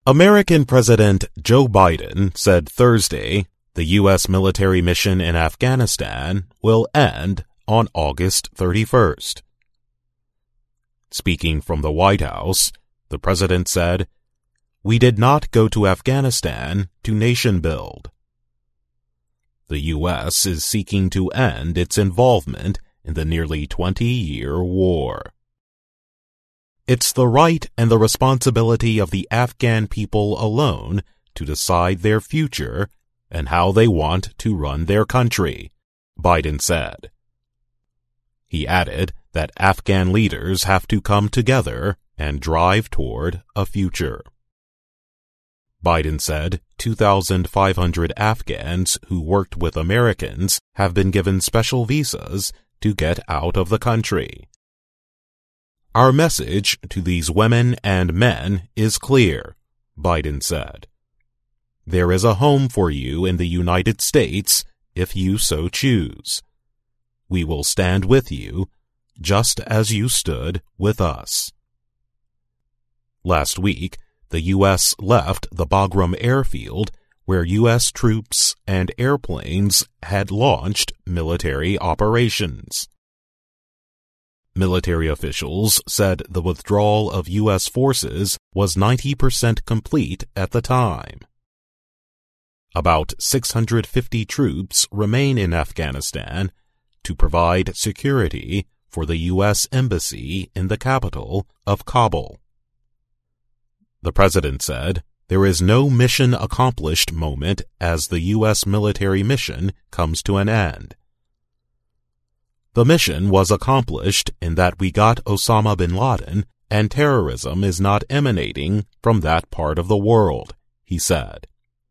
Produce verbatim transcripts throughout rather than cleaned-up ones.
American President Joe Biden said Thursday the U S military mission in Afghanistan will end on August thirty-first. Speaking from the White House, the president said, "We did not go to Afghanistan to nation build." The U S is seeking to end its involvement in the nearly twenty-year war. It's the right and the responsibility of the Afghan people alone to decide their future and how they want to run their country, Biden said. He added that Afghan leaders have to come together and drive toward a future. Biden said two thousand five hundred Afghans who worked with Americans have been given special visas to get out of the country. "Our message to these women and men is clear," Biden said. "There is a home for you in the United States if you so choose. We will stand with you just as you stood with us." Last week, the U S left the Bagram airfield where U S troops and airplanes had launched military operations. Military officials said the withdrawal of U S forces was ninety percent complete at the time. About six hundred fifty troops remain in Afghanistan to provide security for the U S embassy in the capital of Kabul. The president said, "There is no mission accomplished moment as the U S military mission comes to an end. The mission was accomplished in that we got Osama bin Laden, and terrorism is not emanating from that part of the world," he said.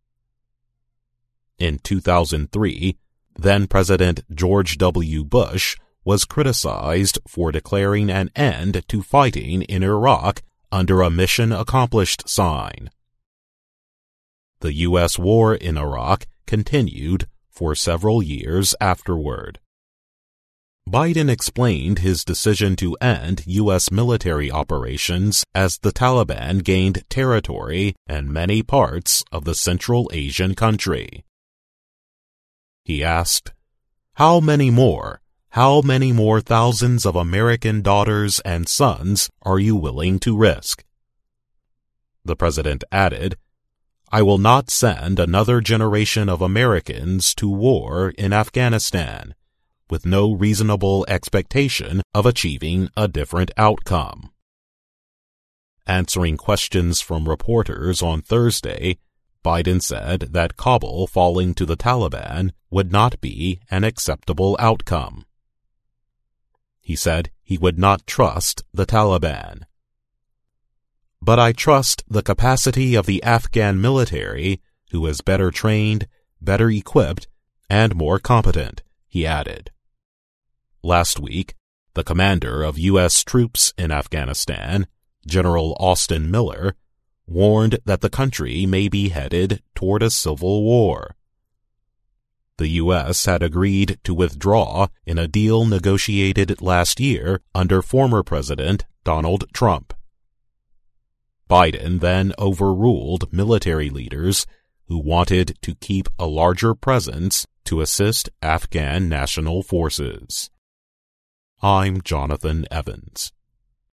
In two thousand three, then-President George W. Bush was criticized for declaring an end to fighting in Iraq under a mission accomplished sign. The U S war in Iraq continued for several years afterward. Biden explained his decision to end U S military operations as the Taliban gained territory in many parts of the Central Asian country. He asked, "How many more, how many more thousands of American daughters and sons are you willing to risk?" The president added, "I will not send another generation of Americans to war in Afghanistan with no reasonable expectation of achieving a different outcome." Answering questions from reporters on Thursday, Biden said that Kabul falling to the Taliban would not be an acceptable outcome. He said he would not trust the Taliban. "But I trust the capacity of the Afghan military, who is better trained, better equipped, and more competent," he added. Last week, the commander of U S troops in Afghanistan, General Austin Miller, warned that the country may be headed toward a civil war. The U S had agreed to withdraw in a deal negotiated last year under former President Donald Trump. Biden then overruled military leaders who wanted to keep a larger presence to assist Afghan national forces. I'm Jonathan Evans.